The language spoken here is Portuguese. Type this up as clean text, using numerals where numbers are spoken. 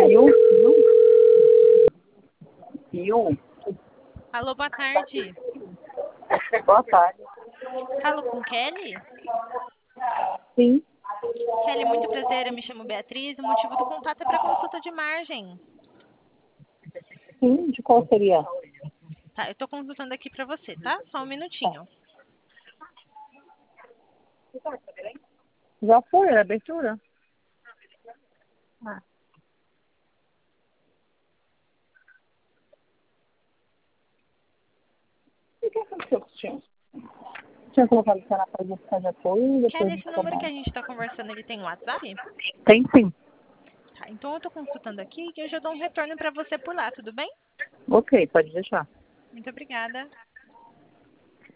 Viu? Alô, boa tarde. Boa tarde. Falo com Kelly? Sim. Kelly, muito prazer, eu me chamo Beatriz, o motivo do contato é para consulta de margem. Sim, de qual seria? Tá, eu tô consultando aqui para você, tá? Só um minutinho. Já foi a abertura? Ah. E o que aconteceu com o senhor? Tinha colocado o canal para buscar de apoio e depois Kelly, de esse número que a trabalho. gente está conversando, ele tem WhatsApp? Tem sim. Tá, então eu tô consultando aqui e eu já dou um retorno para você por lá, tudo bem? Ok, pode deixar. Muito obrigada.